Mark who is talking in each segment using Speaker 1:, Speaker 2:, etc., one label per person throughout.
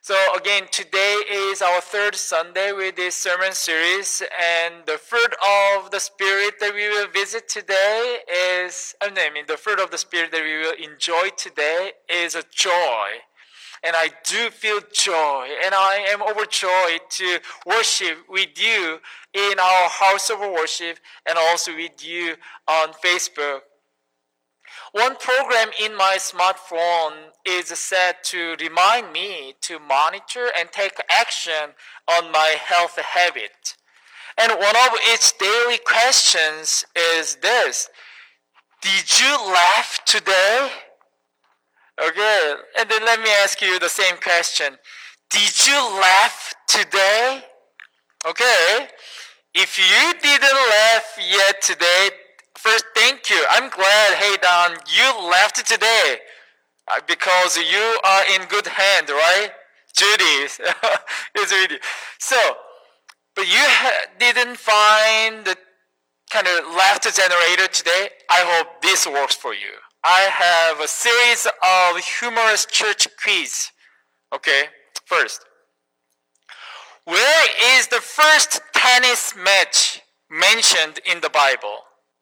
Speaker 1: So again, today is our third Sunday with this sermon series, and the fruit of the Spirit that we will visit today the fruit of the Spirit that we will enjoy today is a joy. And I do feel joy, and I am overjoyed to worship with you in our house of worship and also with you on Facebook. One program in my smartphone is set to remind me to monitor and take action on my health habit. And one of its daily questions is this: did you laugh today? Okay, and then let me ask you the same question. Did you laugh today? Okay, if you didn't laugh yet today, first, thank you. I'm glad, hey Don, you left today because you are in good hand, right? Judy is with you. So, but you didn't find the kind of laughter generator today. I hope this works for you. I have a series of humorous church quiz. Okay, first, where is the first tennis match mentioned in the Bible?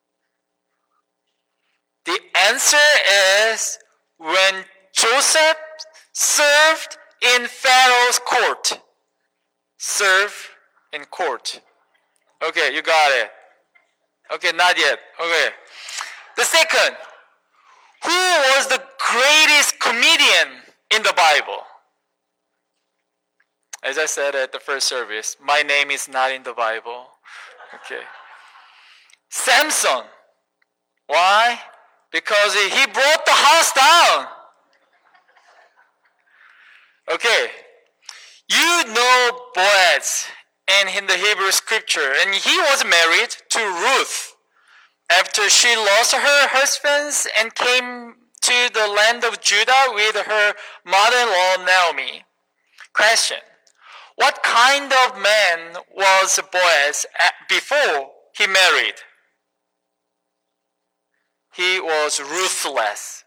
Speaker 1: The answer is when Joseph served in Pharaoh's court. Serve in court. Okay, you got it. Okay, not yet. Okay. The second, who was the greatest comedian in the Bible? As I said at the first service, my name is not in the Bible. Okay. Samson. Why? Because he brought the house down. Okay. You know Boaz in the Hebrew scripture, and he was married to Ruth after she lost her husbands and came to the land of Judah with her mother-in-law Naomi. Question: what kind of man was Boaz before he married? He was ruthless.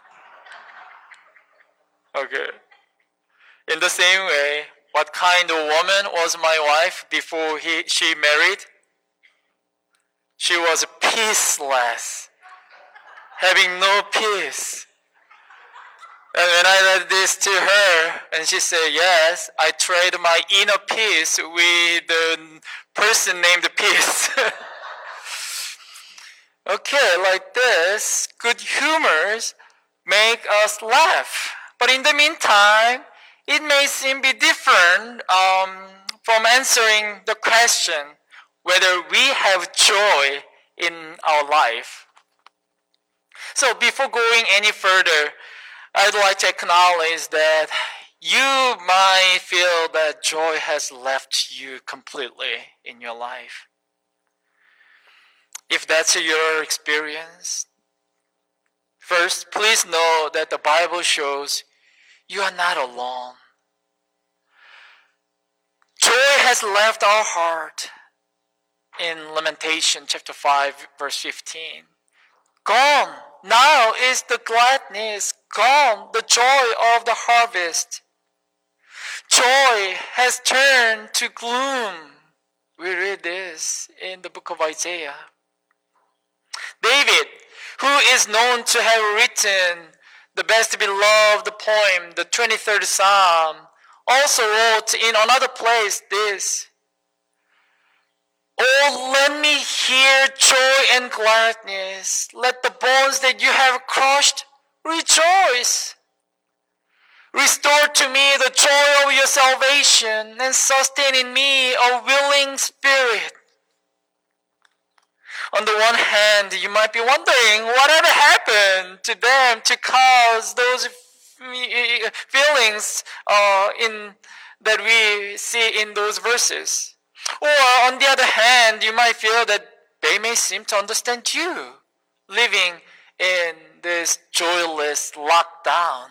Speaker 1: Okay. In the same way, what kind of woman was my wife before she married? She was peaceless, having no peace. And when I said this to her, and she said, yes, I trade my inner peace with the person named Peace. Okay, like this, good humors make us laugh. But in the meantime, it may seem be different from answering the question whether we have joy in our life. So before going any further, I'd like to acknowledge that you might feel that joy has left you completely in your life. If that's your experience, first, please know that the Bible shows you are not alone. Joy has left our heart in Lamentation chapter 5 verse 15. Gone now is the gladness, gone the joy of the harvest. Joy has turned to gloom. We read this in the book of Isaiah. David, who is known to have written the best beloved poem, the 23rd Psalm, also wrote in another place this: oh, let me hear joy and gladness. Let the bones that you have crushed rejoice. Restore to me the joy of your salvation and sustain in me a willing spirit. On the one hand, you might be wondering whatever happened to them to cause those feelings that we see in those verses. Or on the other hand, you might feel that they may seem to understand you living in this joyless lockdown.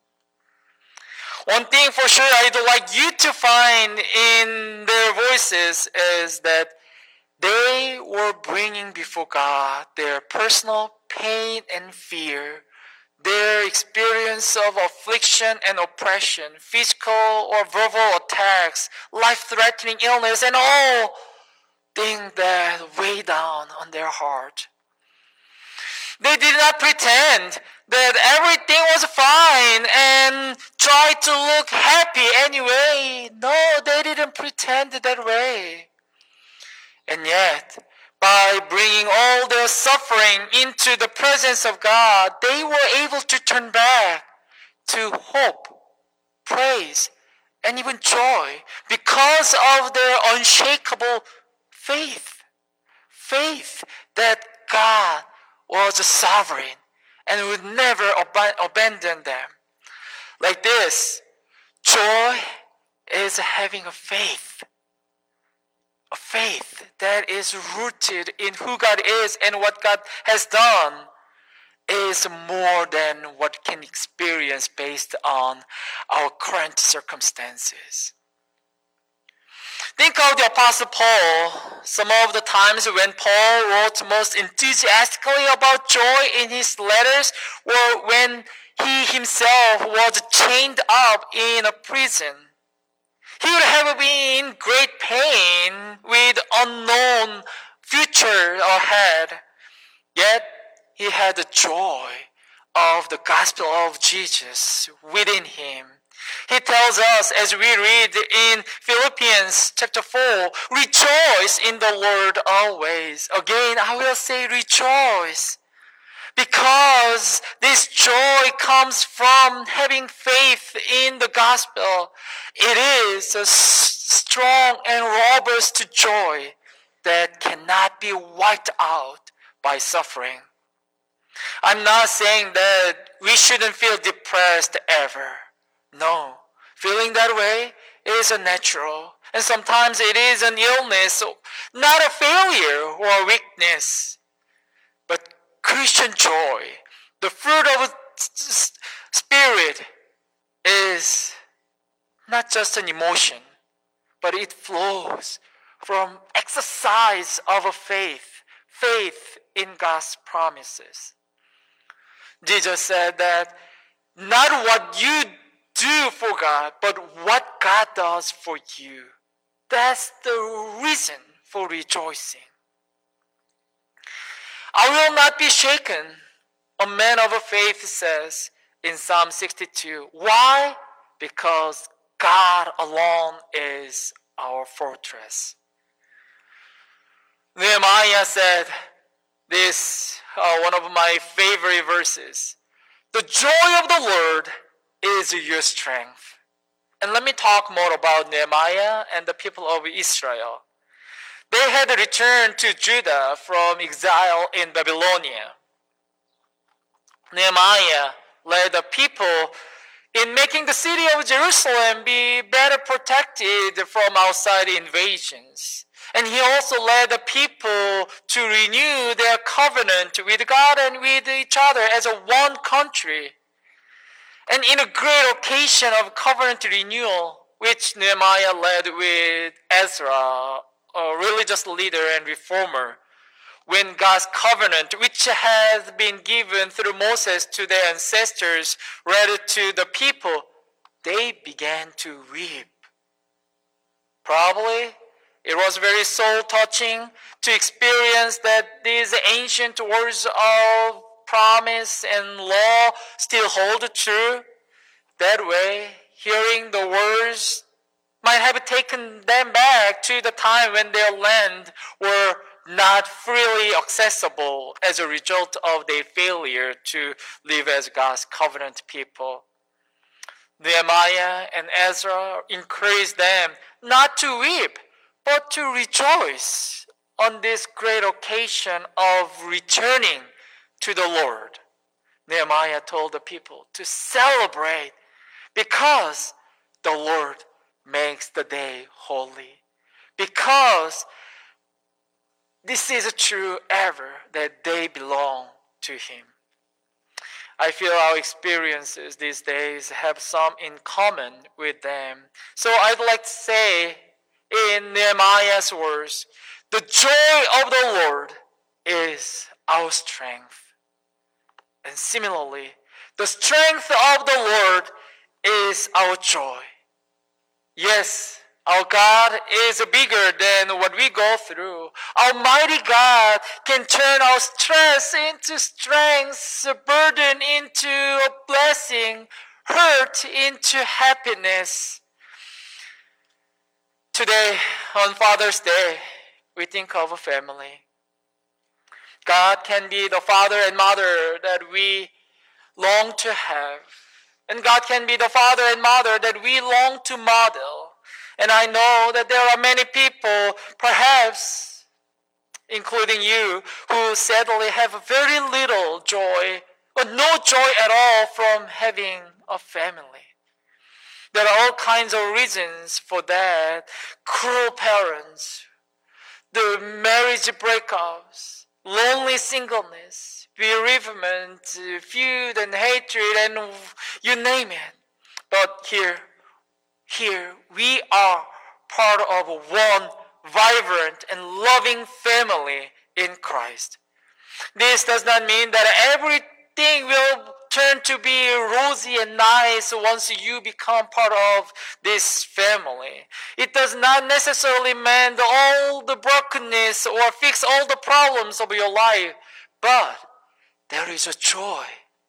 Speaker 1: One thing for sure I'd like you to find in their voices is that they were bringing before God their personal pain and fear their experience of affliction and oppression, physical or verbal attacks, life-threatening illness, and all things that weigh down on their heart. They did not pretend that everything was fine and try to look happy anyway. No, they didn't pretend that way. And yet, by bringing all their suffering into the presence of God, they were able to turn back to hope, praise, and even joy because of their unshakable faith. Faith that God was sovereign and would never abandon them. Like this, joy is having a faith that is rooted in who God is and what God has done is more than what can experience based on our current circumstances. Think of the Apostle Paul. Some of the times when Paul wrote most enthusiastically about joy in his letters were when he himself was chained up in a prison. He would have been in great pain with unknown future ahead. Yet he had the joy of the gospel of Jesus within him. He tells us as we read in Philippians chapter 4, rejoice in the Lord always. Again, I will say rejoice. Because this joy comes from having faith in the gospel. It is a strong and robust joy that cannot be wiped out by suffering. I'm not saying that we shouldn't feel depressed ever. No, feeling that way is a natural, and sometimes it is an illness, not a failure or a weakness. But Christian joy, the fruit of Spirit, is not just an emotion, but it flows from exercise of a faith in God's promises. Jesus said that not what you do for God, but what God does for you. That's the reason for rejoicing. I will not be shaken, a man of faith says in Psalm 62. Why? Because God alone is our fortress. Nehemiah said this, one of my favorite verses. The joy of the Lord is your strength. And let me talk more about Nehemiah and the people of Israel. They had returned to Judah from exile in Babylonia. Nehemiah led the people in making the city of Jerusalem be better protected from outside invasions. And he also led the people to renew their covenant with God and with each other as a one country. And in a great occasion of covenant renewal, which Nehemiah led with Ezra, a religious leader and reformer, when God's covenant, which has been given through Moses to their ancestors, read to the people, they began to weep. Probably it was very soul-touching to experience that these ancient words of promise and law still hold true. That way, hearing the words might have taken them back to the time when their land were not freely accessible as a result of their failure to live as God's covenant people. Nehemiah and Ezra encouraged them not to weep, but to rejoice on this great occasion of returning to the Lord. Nehemiah told the people to celebrate because the Lord makes the day holy. Because this is true ever that they belong to Him. I feel our experiences these days have some in common with them. So I'd like to say in Nehemiah's words, the joy of the Lord is our strength. And similarly, The strength of the Lord is our joy. Yes, our God is bigger than what we go through. Almighty God can turn our stress into strength, burden into a blessing, hurt into happiness. Today, on Father's Day, we think of a family. God can be the father and mother that we long to have. And God can be the father and mother that we long to model. And I know that there are many people, perhaps including you, who sadly have very little joy, or no joy at all from having a family. There are all kinds of reasons for that. Cruel parents, the marriage breakups, lonely singleness, bereavement, feud and hatred, and you name it. But here we are part of one vibrant and loving family in Christ. This does not mean that everything will turn to be rosy and nice once you become part of this family. It does not necessarily mend all the brokenness or fix all the problems of your life, but there is a joy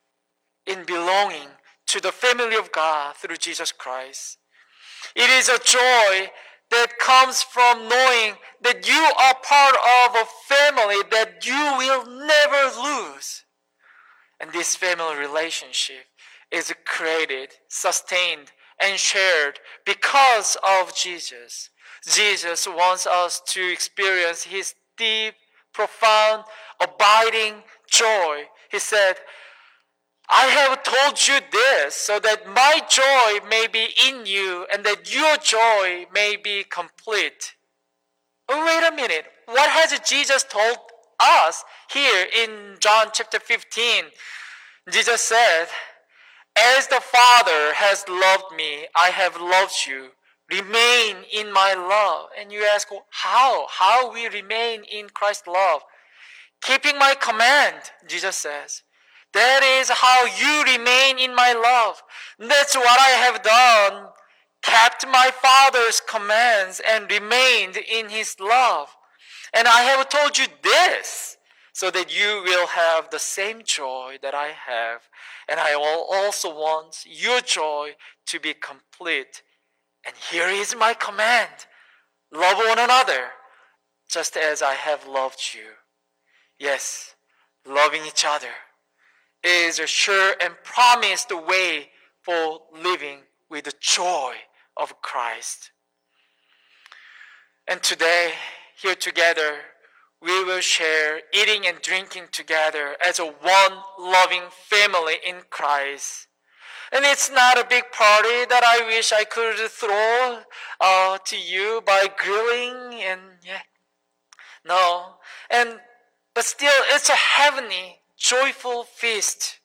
Speaker 1: in belonging to the family of God through Jesus Christ. It is a joy that comes from knowing that you are part of a family that you will never lose. And this family relationship is created, sustained, and shared because of Jesus. Jesus wants us to experience His deep, profound, abiding joy. He said, I have told you this so that my joy may be in you and that your joy may be complete. Oh, wait a minute. What has Jesus told us here in John chapter 15? Jesus said, as the Father has loved me, I have loved you. Remain in my love. And you ask, how? How we remain in Christ's love? Keeping my command, Jesus says. That is how you remain in my love. That's what I have done. Kept my Father's commands and remained in His love. And I have told you this so that you will have the same joy that I have. And I also want your joy to be complete. And here is my command. Love one another just as I have loved you. Yes, loving each other is a sure and promised way for living with the joy of Christ. And today, here together, we will share eating and drinking together as a one loving family in Christ. And it's not a big party that I wish I could throw to you by grilling and no. But still, it's a heavenly, joyful feast.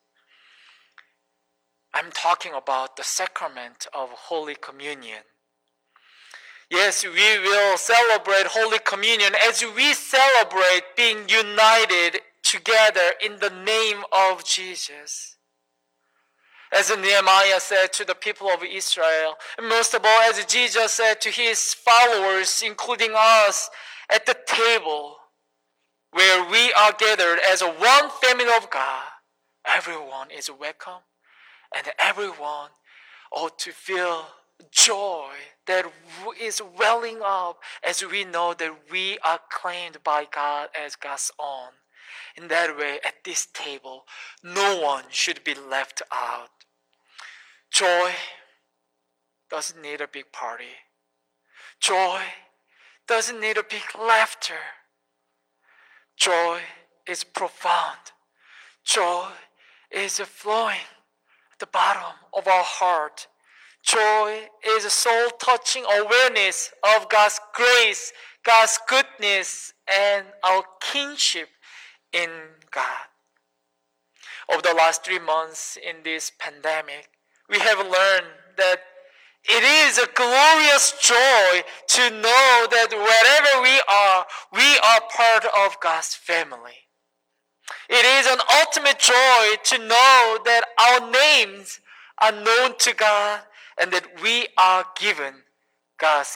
Speaker 1: I'm talking about the sacrament of Holy Communion. Yes, we will celebrate Holy Communion as we celebrate being united together in the name of Jesus. As Nehemiah said to the people of Israel, and most of all as Jesus said to His followers, including us, at the table where we are gathered as a one family of God, everyone is welcome and everyone ought to feel joy that is welling up as we know that we are claimed by God as God's own. In that way, at this table, no one should be left out. Joy doesn't need a big party. Joy doesn't need a big laughter. Joy is profound. Joy is flowing at the bottom of our heart. Joy is a soul-touching awareness of God's grace, God's goodness, and our kinship in God. Over the last 3 months in this pandemic, we have learned that it is a glorious joy to know that wherever we are part of God's family. It is an ultimate joy to know that our names are known to God and that we are given God's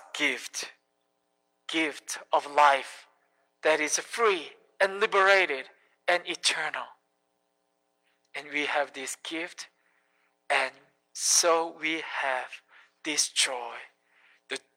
Speaker 1: gift of life that is free and liberated and eternal. And we have this gift, and so we have this joy, the